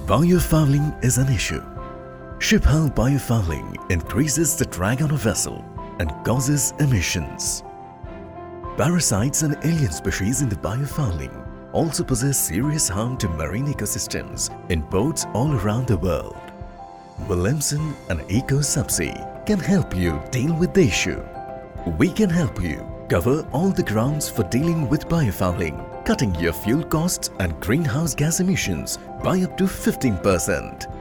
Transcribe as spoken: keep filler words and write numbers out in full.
Biofouling is an issue. Ship-hull biofouling increases the drag on a vessel and causes emissions. Parasites and alien species in the biofouling also pose serious harm to marine ecosystems in ports all around the world. Williamson and EcoSubsea can help you deal with the issue. We can help you cover all the grounds for dealing with biofouling, cutting your fuel costs and greenhouse gas emissions by up to fifteen percent.